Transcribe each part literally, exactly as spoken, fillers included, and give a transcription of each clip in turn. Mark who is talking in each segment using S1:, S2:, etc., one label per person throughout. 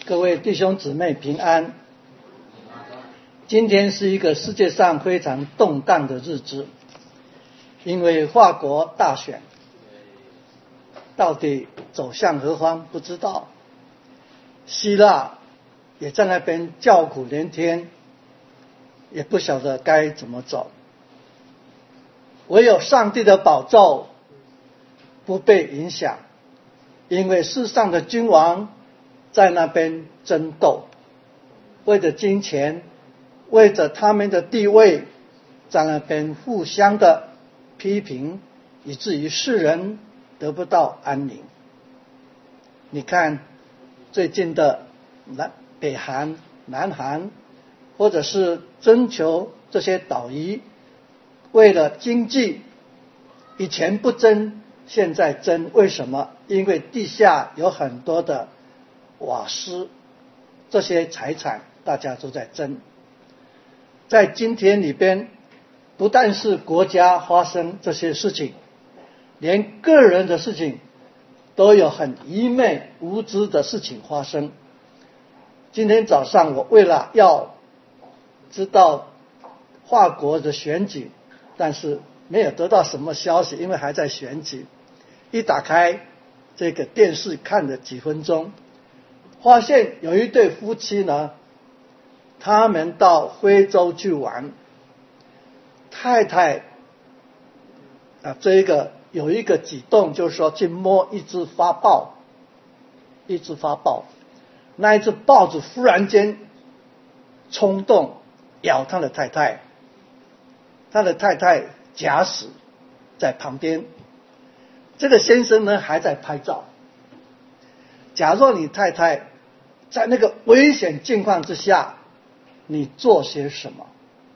S1: 各位弟兄姊妹平安。今天是一个世界上非常动荡的日子，因为法国大选到底走向何方不知道，希腊也在那边叫苦连天，也不晓得该怎么走。唯有上帝的宝座不被影响，因为世上的君王在那边争斗，为着金钱，为着他们的地位，在那边互相的批评，以至于世人得不到安宁。你看最近的南北韩、南韩，或者是征求这些岛屿，为了经济，以前不争，现在争，为什么？因为地下有很多的瓦斯，这些财产大家都在争。在今天里边，不但是国家发生这些事情，连个人的事情都有很愚昧无知的事情发生。今天早上我为了要知道法国的选举，但是没有得到什么消息，因为还在选举。一打开这个电视看了几分钟，发现有一对夫妻呢，他们到非洲去玩，太太啊，这一个有一个举动，就是说去摸一只发豹，一只发豹，那一只豹子忽然间冲动咬他的太太，他的太太假死在旁边，这个先生呢还在拍照。假若你太太在那个危险境况之下，你做些什么？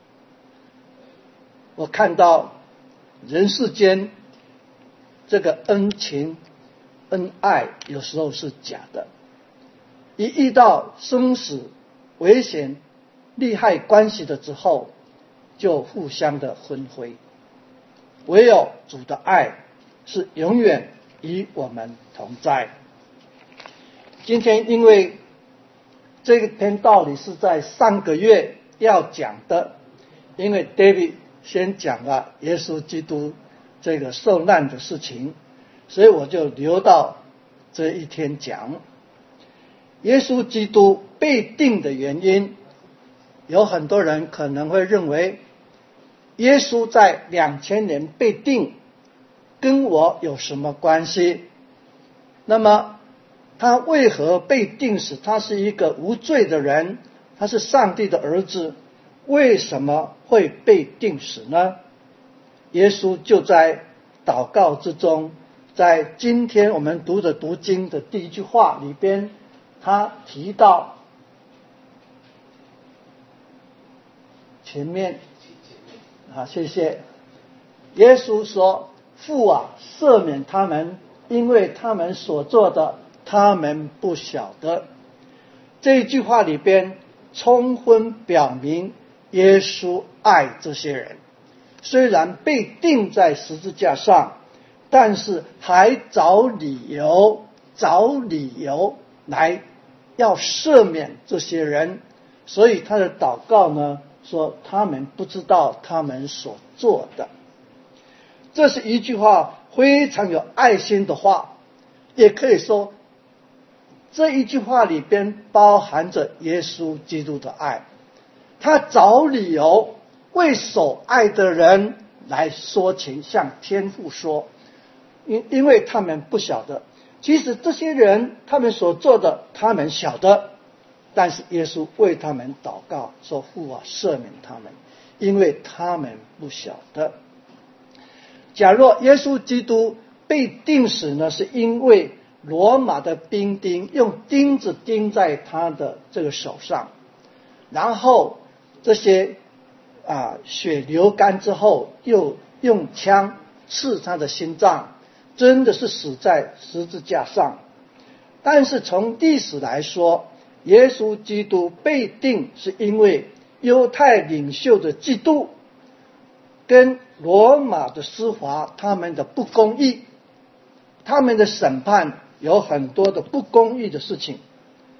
S1: 我看到人世间这个恩情恩爱有时候是假的，一遇到生死危险利害关系的之后，就互相的分灰。唯有主的爱是永远与我们同在。今天因为这篇道理是在上个月要讲的，因为 David 先讲了耶稣基督这个受难的事情，所以我就留到这一天讲。耶稣基督被定的原因，有很多人可能会认为耶稣在两千年被定跟我有什么关系？那么他为何被定死？他是一个无罪的人，他是上帝的儿子，为什么会被定死呢？耶稣就在祷告之中，在今天我们读的读经的第一句话里边，他提到前面啊，谢谢。耶稣说：“父啊，赦免他们，因为他们所做的，他们不晓得。”这一句话里边充分表明耶稣爱这些人，虽然被钉在十字架上，但是还找理由找理由来要赦免这些人。所以他的祷告呢，说他们不知道他们所做的。这是一句话非常有爱心的话，也可以说这一句话里边包含着耶稣基督的爱。他找理由为所爱的人来说情，向天父说，因因为他们不晓得，其实这些人他们所做的他们晓得，但是耶稣为他们祷告说：“父啊，赦免他们，因为他们不晓得。”假若耶稣基督被钉死呢，是因为罗马的兵丁用钉子钉在他的这个手上，然后这些啊血流干之后，又用枪刺他的心脏，真的是死在十字架上。但是从历史来说，耶稣基督被钉是因为犹太领袖的嫉妒跟罗马的司法他们的不公义，他们的审判有很多的不公义的事情。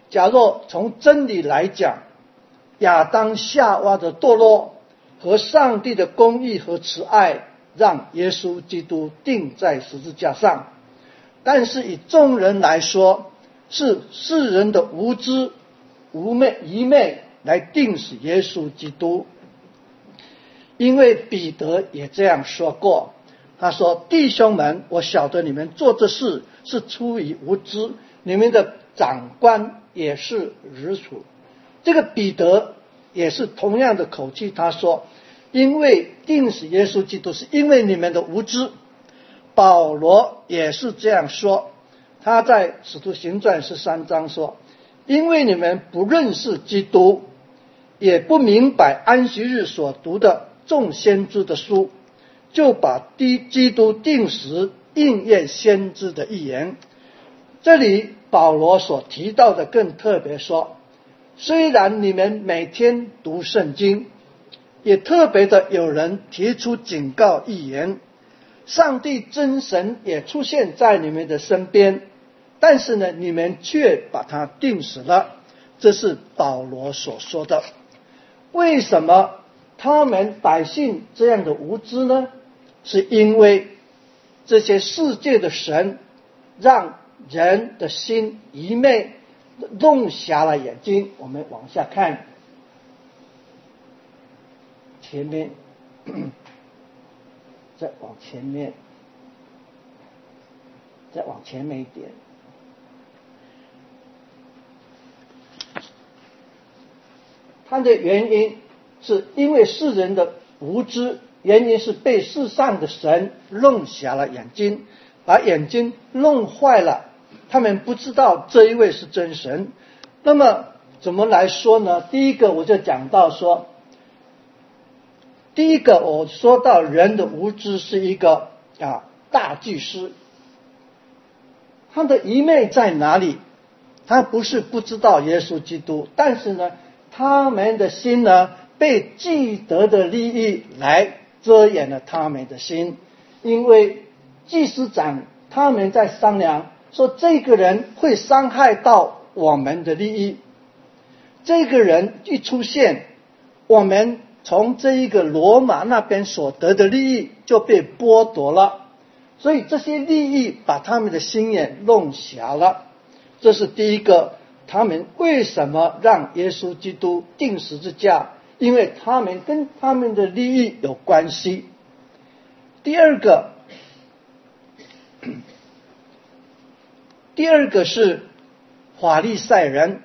S1: 假若从真理来讲，亚当夏娃的堕落和上帝的公义和慈爱让耶稣基督钉在十字架上，但是以众人来说，是世人的无知、无昧、愚昧来钉死耶稣基督。因为彼得也这样说过，他说：弟兄们，我晓得你们做这事是出于无知，你们的长官也是如此。这个彼得也是同样的口气，他说：因为钉死耶稣基督是因为你们的无知。保罗也是这样说，他在使徒行传十三章说：因为你们不认识基督，也不明白安息日所读的众先知的书，就把基督钉死，应验先知的预言。这里保罗所提到的更特别说，虽然你们每天读圣经，也特别的有人提出警告预言，上帝真神也出现在你们的身边，但是呢，你们却把他钉死了。这是保罗所说的。为什么他们百姓这样的无知呢？是因为这些世界的神让人的心愚昧，弄瞎了眼睛。我们往下看，前面再往前面，再往前面一点。它的原因是因为世人的无知，原因是被世上的神弄瞎了眼睛，把眼睛弄坏了，他们不知道这一位是真神。那么怎么来说呢？第一个我就讲到说，第一个我说到人的无知是一个啊大祭司，他的愚昧在哪里？他不是不知道耶稣基督，但是呢，他们的心呢被既得的利益来遮掩了他们的心。因为祭司长他们在商量说，这个人会伤害到我们的利益，这个人一出现，我们从这一个罗马那边所得的利益就被剥夺了，所以这些利益把他们的心眼弄瞎了。这是第一个，他们为什么让耶稣基督钉十字架？因为他们跟他们的利益有关系。第二个，第二个是法利赛人。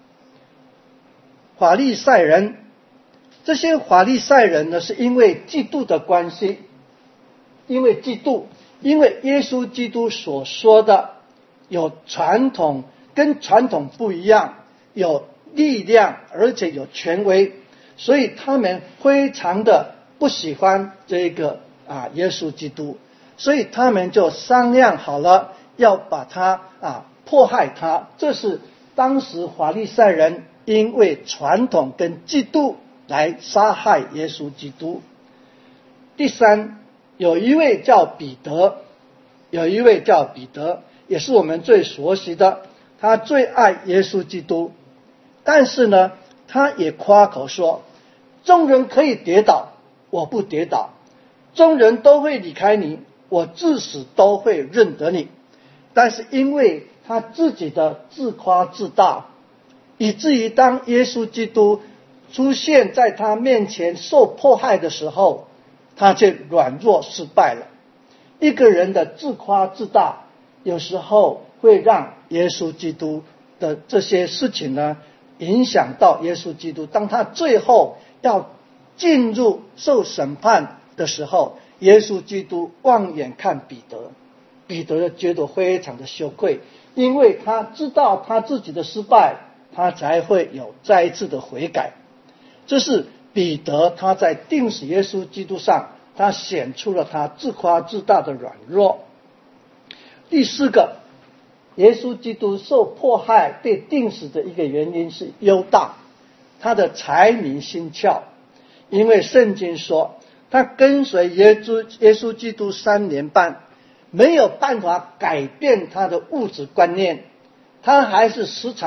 S1: 法利赛人，这些法利赛人呢，是因为嫉妒的关系，因为嫉妒，因为耶稣基督所说的有传统，跟传统不一样，有力量，而且有权威，所以他们非常的不喜欢这个啊耶稣基督，所以他们就商量好了，要把他啊迫害他。这是当时法利赛人因为传统跟嫉妒来杀害耶稣基督。第三，有一位叫彼得，有一位叫彼得，也是我们最熟悉的，他最爱耶稣基督，但是呢，他也夸口说，众人可以跌倒，我不跌倒；众人都会离开你，我至死都会认得你。但是因为他自己的自夸自大，以至于当耶稣基督出现在他面前受迫害的时候，他却软弱失败了。一个人的自夸自大，有时候会让耶稣基督的这些事情呢，影响到耶稣基督。当他最后要进入受审判的时候，耶稣基督望眼看彼得，彼得觉得非常的羞愧，因为他知道他自己的失败，他才会有再一次的悔改。这是彼得他在钉死耶稣基督上，他显出了他自夸自大的软弱。第四个，耶稣基督受迫害被钉死的一个原因是犹大，他的财迷心窍。因为圣经说，他跟随耶稣耶稣基督三年半，没有办法改变他的物质观念，他还是时常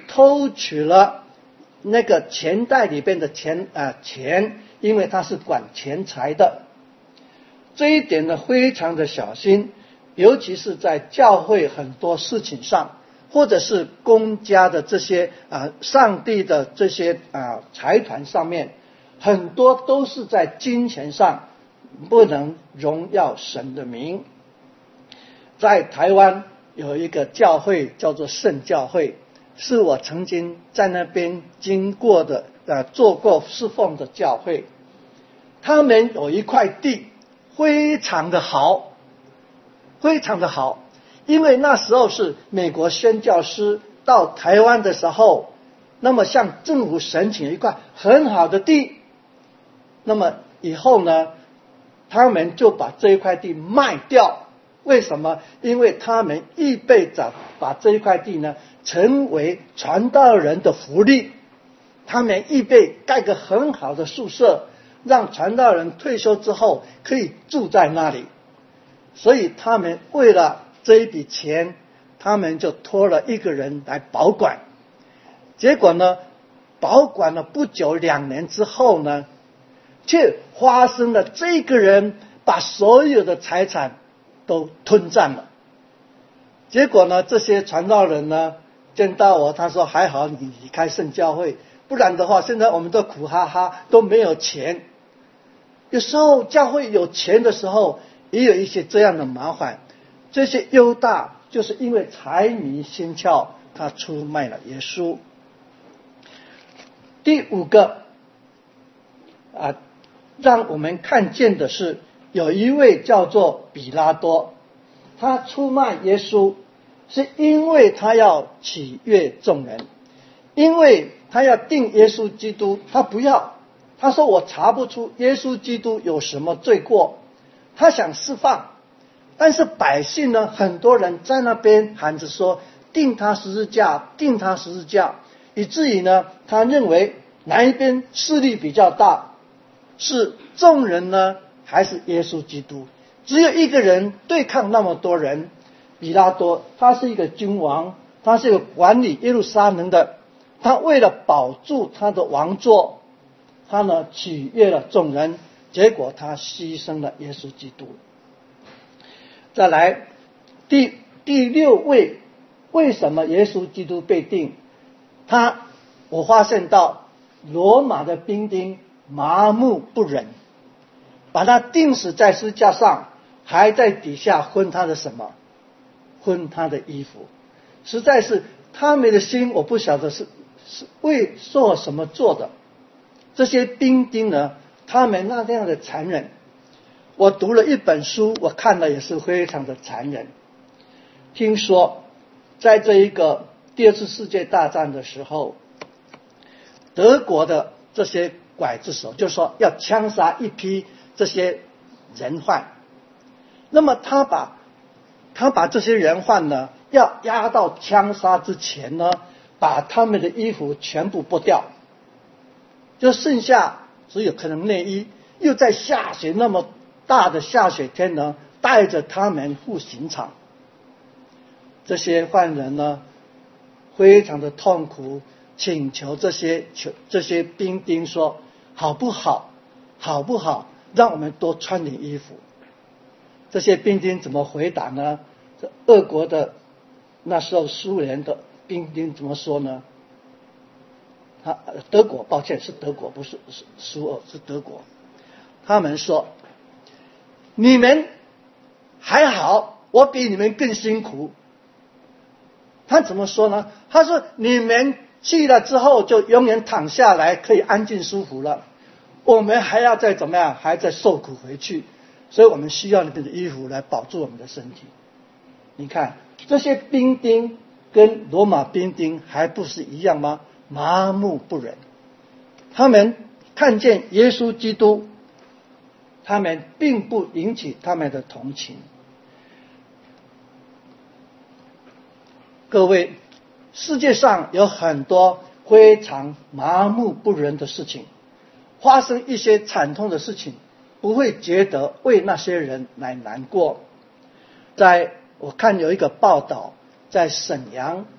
S1: 偷取了那个钱袋里边的钱啊、呃、钱，因为他是管钱财的。这一点呢非常的小心，尤其是在教会很多事情上，或者是公家的这些啊、呃、上帝的这些啊、呃、财团上面，很多都是在金钱上不能荣耀神的名。在台湾有一个教会叫做圣教会，是我曾经在那边经过的呃做过侍奉的教会。他们有一块地非常的好，非常的好，因为那时候是美国宣教师到台湾的时候，那么向政府申请一块很好的地，那么以后呢，他们就把这一块地卖掉。为什么？因为他们预备着把这一块地呢成为传道人的福利，他们预备盖个很好的宿舍，让传道人退休之后可以住在那里。所以他们为了这一笔钱，他们就托了一个人来保管。结果呢，保管了不久，两年之后呢，却发生了这个人把所有的财产都吞占了。结果呢，这些传道人呢见到我，他说还好你离开圣教会，不然的话现在我们都苦哈哈，都没有钱。有时候教会有钱的时候也有一些这样的麻烦。这些犹大就是因为财迷心窍，他出卖了耶稣。第五个啊，让我们看见的是有一位叫做比拉多，他出卖耶稣是因为他要取悦众人，因为他要定耶稣基督，他不要，他说我查不出耶稣基督有什么罪过，他想释放。但是百姓呢，很多人在那边喊着说定他十字架，定他十字架，以至于呢他认为哪一边势力比较大，是众人呢还是耶稣基督？只有一个人对抗那么多人。比拉多他是一个君王，他是一个管理耶路撒冷的，他为了保住他的王座，他呢取悦了众人，结果他牺牲了耶稣基督。再来第第六位，为什么耶稣基督被定？他我发现到罗马的兵丁麻木不仁，把他钉死在十字架上，还在底下分他的什么？分他的衣服。实在是他们的心，我不晓得是是为做什么做的。这些兵丁呢，他们那样的残忍。我读了一本书，我看了也是非常的残忍。听说在这一个第二次世界大战的时候，德国的这些刽子手就说要枪杀一批这些人犯，那么他把他把这些人犯呢，要押到枪杀之前呢，把他们的衣服全部剥掉，就剩下只有可能内衣，又在下雪那么大的下雪天呢，带着他们赴刑场。这些犯人呢非常的痛苦，请求这些求这些兵丁说好不好好不好让我们多穿点衣服。这些兵丁怎么回答呢？这俄国的那时候苏联的兵丁怎么说呢？他德国，抱歉是德国，不是苏俄，是德国。他们说你们还好，我比你们更辛苦。他怎么说呢？他说你们去了之后就永远躺下来，可以安静舒服了，我们还要再怎么样，还在受苦回去，所以我们需要你们的衣服来保住我们的身体。你看这些兵丁跟罗马兵丁还不是一样吗？麻木不仁。他们看见耶稣基督，他们并不引起他们的同情。各位，世界上有很多非常麻木不仁的事情，发生一些惨痛的事情，不会觉得为那些人来难过。在我看有一个报道，在沈阳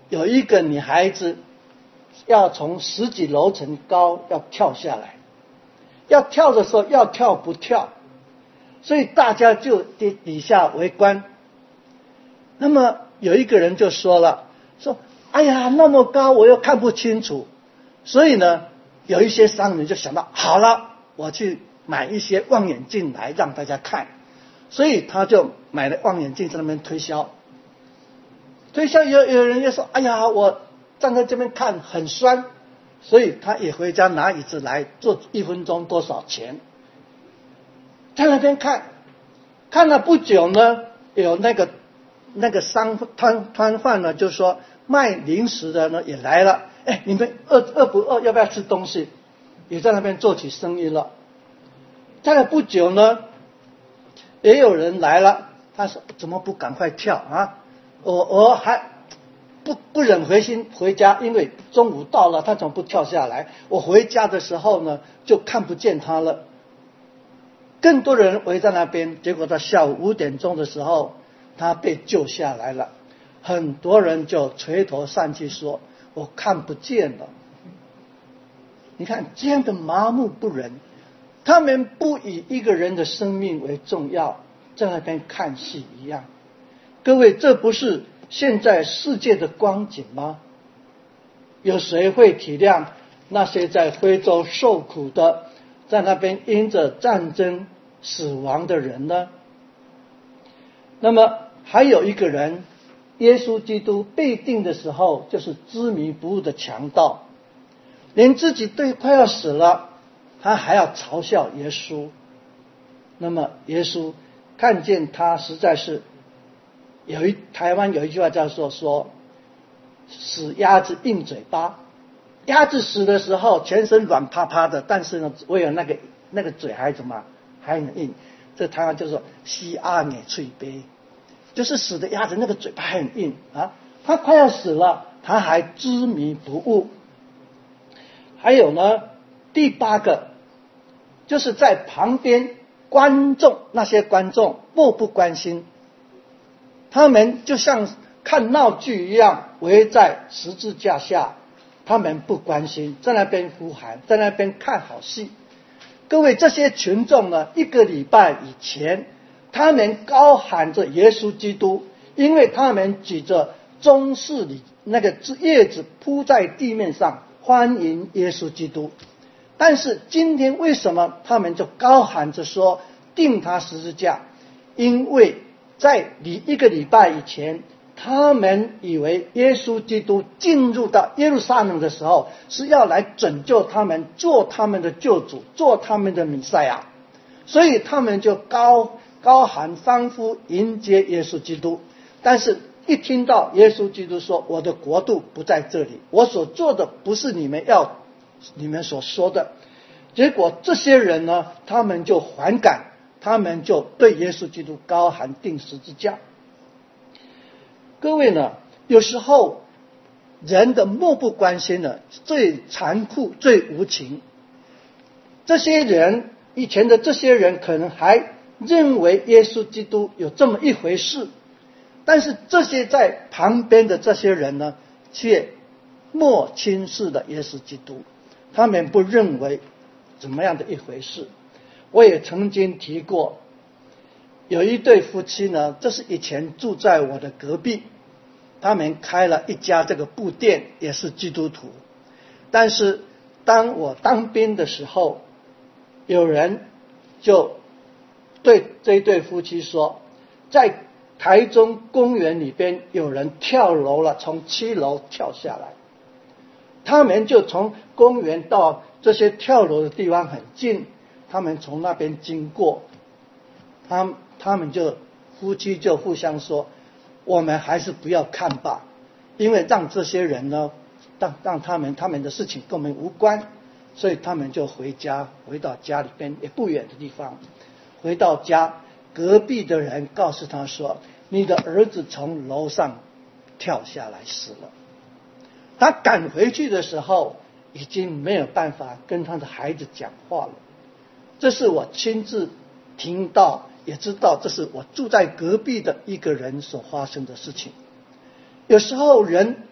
S1: 有一个女孩子要从十几楼层高要跳下来，要跳的时候要跳不跳，所以大家就底底下围观。那么有一个人就说了，说哎呀那么高我又看不清楚，所以呢有一些商人就想到，好了，我去买一些望远镜来让大家看，所以他就买了望远镜在那边推销。推销有有人就说，哎呀我站在这边看很酸，所以他也回家拿椅子来做一分钟多少钱，在那边看。看了不久呢，有那个那个商摊摊贩呢就说卖零食的呢也来了，哎，你们饿饿不饿，要不要吃东西，也在那边做起生意了。再了不久呢，也有人来了，他说怎么不赶快跳啊，我我还不不忍回心回家，因为中午到了，他怎么不跳下来？我回家的时候呢就看不见他了。更多人围在那边，结果到下午五点钟的时候他被救下来了。很多人就垂头丧气说，我看不见了。你看这样的麻木不仁，他们不以一个人的生命为重要，在那边看戏一样。各位，这不是现在世界的光景吗？有谁会体谅那些在非洲受苦的，在那边因着战争死亡的人呢？那么还有一个人，耶稣基督被定的时候就是执迷不悟的强盗，连自己都快要死了，他还要嘲笑耶稣。那么耶稣看见他实在是有一台湾有一句话叫做说死鸭子硬嘴巴。鸭子死的时候全身软趴趴的，但是呢唯有那个那个嘴还怎么还很硬，这台湾就说西阿美脆杯，就是死的鸭子那个嘴巴很硬啊，他快要死了，他还执迷不悟。还有呢，第八个就是在旁边观众，那些观众漠不关心，他们就像看闹剧一样围在十字架下，他们不关心，在那边呼喊，在那边看好戏。各位，这些群众呢，一个礼拜以前他们高喊着耶稣基督，因为他们举着中式里那个叶子铺在地面上欢迎耶稣基督。但是今天为什么他们就高喊着说钉他十字架？因为在一个礼拜以前，他们以为耶稣基督进入到耶路撒冷的时候是要来拯救他们，做他们的救主，做他们的弥赛亚，所以他们就高高喊欢呼迎接耶稣基督。但是一听到耶稣基督说我的国度不在这里，我所做的不是你们要你们所说的，结果这些人呢，他们就反感，他们就对耶稣基督高喊钉十字架。各位呢，有时候人的漠不关心呢，最残酷最无情。这些人以前的这些人可能还认为耶稣基督有这么一回事，但是这些在旁边的这些人呢，却漠轻视了耶稣基督，他们不认为怎么样的一回事。我也曾经提过，有一对夫妻呢，这是以前住在我的隔壁，他们开了一家这个布店，也是基督徒。但是当我当兵的时候，有人就对这一对夫妻说，在台中公园里边有人跳楼了，从七楼跳下来。他们就从公园到这些跳楼的地方很近，他们从那边经过，他他们就夫妻就互相说，我们还是不要看吧，因为让这些人呢，让让他们他们的事情跟我们无关，所以他们就回家，回到家里边也不远的地方。回到家，隔壁的人告诉他说，你的儿子从楼上跳下来死了。他赶回去的时候，已经没有办法跟他的孩子讲话了。这是我亲自听到，也知道这是我住在隔壁的一个人所发生的事情。有时候人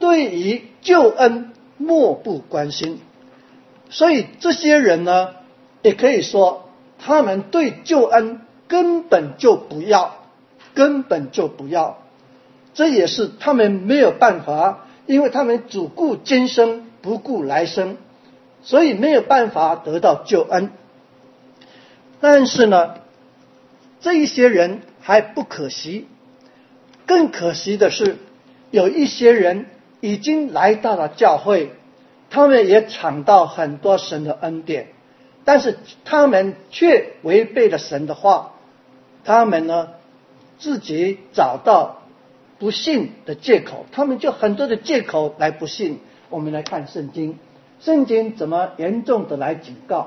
S1: 对于救恩漠不关心。所以这些人呢，也可以说他们对救恩根本就不要，根本就不要。这也是他们没有办法，因为他们只顾今生不顾来生，所以没有办法得到救恩。但是呢，这一些人还不可惜，更可惜的是，有一些人已经来到了教会，他们也尝到很多神的恩典，但是他们却违背了神的话，他们呢自己找到不信的借口，他们就很多的借口来不信。我们来看圣经，圣经怎么严重的来警告。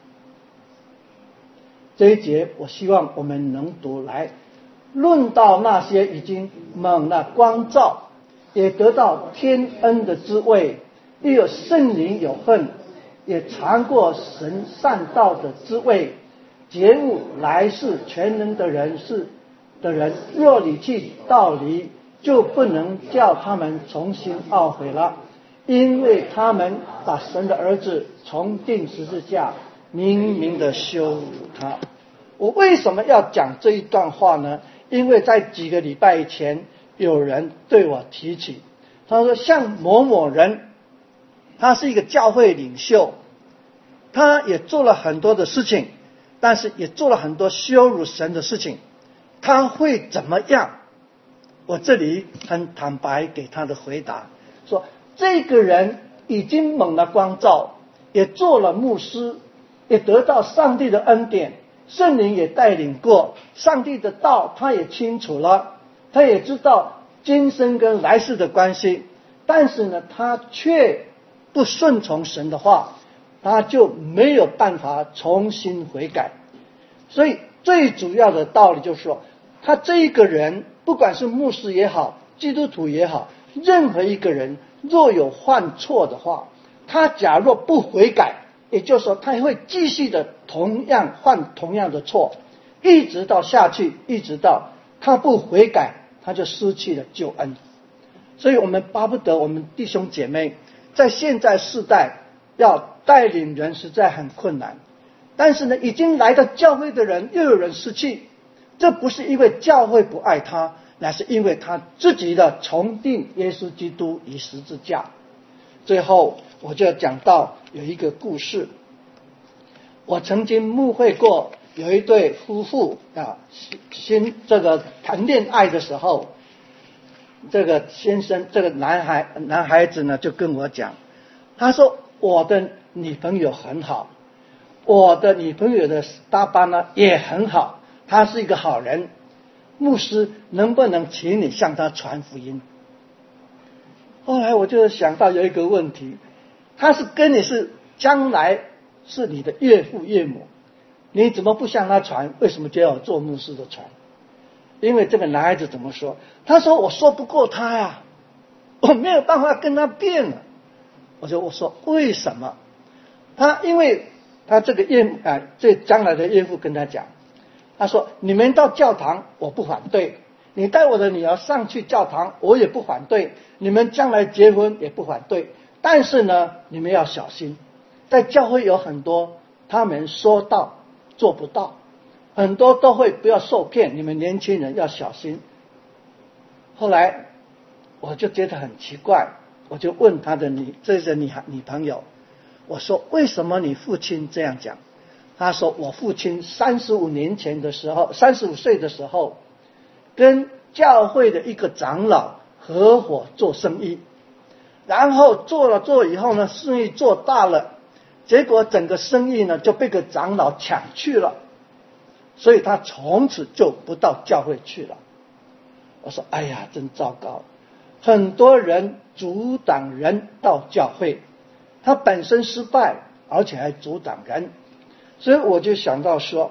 S1: 这一节我希望我们能读来，论到那些已经蒙了光照，也得到天恩的滋味，又有圣灵有份，也尝过神善道的滋味，觉悟来世全能的人是的人，若离弃道理，就不能叫他们重新懊悔了，因为他们把神的儿子重钉十字架，明明的羞辱他。我为什么要讲这一段话呢？因为在几个礼拜以前，有人对我提起，他说像某某人，他是一个教会领袖，他也做了很多的事情，但是也做了很多羞辱神的事情，他会怎么样？我这里很坦白给他的回答，说这个人已经蒙了光照，也做了牧师，也得到上帝的恩典，圣灵也带领过，上帝的道他也清楚了，他也知道今生跟来世的关系，但是呢他却不顺从神的话，他就没有办法重新悔改。所以最主要的道理就是说，他这一个人不管是牧师也好，基督徒也好，任何一个人若有犯错的话，他假若不悔改，也就是说他会继续的同样犯同样的错，一直到下去，一直到他不悔改，他就失去了救恩。所以我们巴不得我们弟兄姐妹在现在世代要带领人实在很困难，但是呢已经来到教会的人又有人失去，这不是因为教会不爱他，乃是因为他自己的重定耶稣基督于十字架。最后我就讲到有一个故事，我曾经牧会过有一对夫妇啊，新这个谈恋爱的时候，这个先生这个男孩男孩子呢就跟我讲，他说我的女朋友很好，我的女朋友的搭班呢也很好，他是一个好人，牧师能不能请你向他传福音？后来我就想到有一个问题，他是跟你是将来是你的岳父岳母，你怎么不向他传？为什么就要做牧师的传？因为这个男孩子怎么说？他说我说不过他呀，我没有办法跟他辩了。我就我说为什么？他因为他这个岳母啊，这将来的岳父跟他讲，他说你们到教堂我不反对，你带我的女儿上去教堂我也不反对，你们将来结婚也不反对，但是呢你们要小心，在教会有很多他们说到做不到，很多都会不要受骗，你们年轻人要小心。后来我就觉得很奇怪，我就问他的女这个女女朋友，我说为什么你父亲这样讲？他说我父亲三十五年前的时候，三十五岁的时候跟教会的一个长老合伙做生意，然后做了做以后呢，生意做大了，结果整个生意呢就被个长老抢去了，所以他从此就不到教会去了。我说哎呀真糟糕，很多人阻挡人到教会，他本身失败而且还阻挡人。所以我就想到说，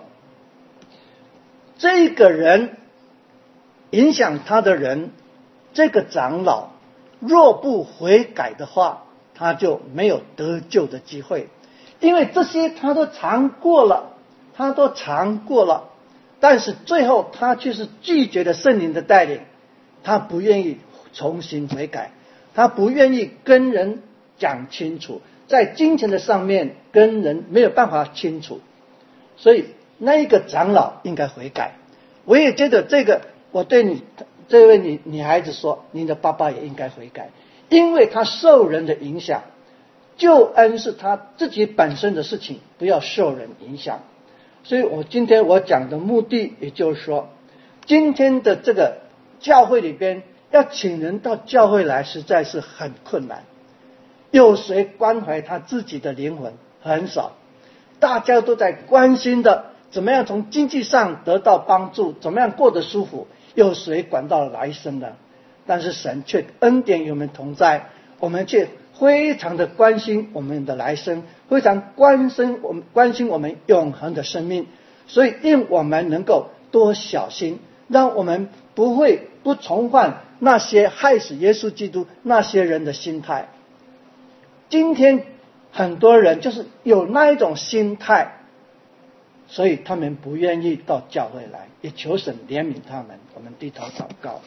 S1: 这个人影响他的人，这个长老若不悔改的话，他就没有得救的机会，因为这些他都尝过了，他都尝过了，但是最后他却是拒绝了圣灵的带领，他不愿意重新悔改， 他不愿意跟人讲清楚，在金钱的上面跟人没有办法清楚，所以那一个长老应该悔改。我也觉得这个，我对你这位女女孩子说，你的爸爸也应该悔改，因为他受人的影响，救恩是他自己本身的事情，不要受人影响。所以我今天我讲的目的，也就是说，今天的这个教会里边要请人到教会来，实在是很困难。有谁关怀他自己的灵魂？很少。大家都在关心的怎么样从经济上得到帮助，怎么样过得舒服，有谁管到来生呢？但是神却恩典与我们同在，我们却非常的关心我们的来生，非常关心我们关心我们永恒的生命。所以令我们能够多小心，让我们不会不重犯那些害死耶稣基督那些人的心态。今天很多人就是有那一种心态，所以他们不愿意到教会来，也求神怜悯他们。我们低头祷告。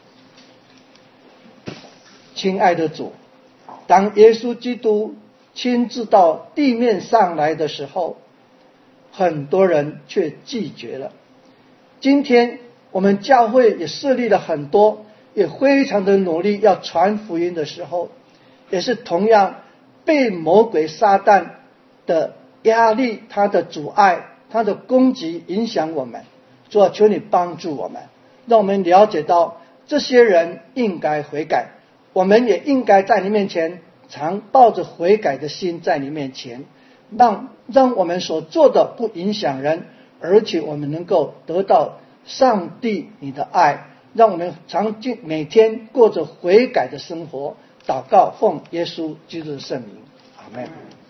S1: 亲爱的主，当耶稣基督亲自到地面上来的时候，很多人却拒绝了。今天我们教会也设立了很多，也非常的努力要传福音的时候，也是同样被魔鬼撒旦的压力，他的阻碍，他的攻击影响我们。主啊，求你帮助我们，让我们了解到这些人应该悔改，我们也应该在你面前常抱着悔改的心在你面前，让让我们所做的不影响人，而且我们能够得到上帝你的爱，让我们常经每天过着悔改的生活。祷告奉耶稣基督的圣名，阿们。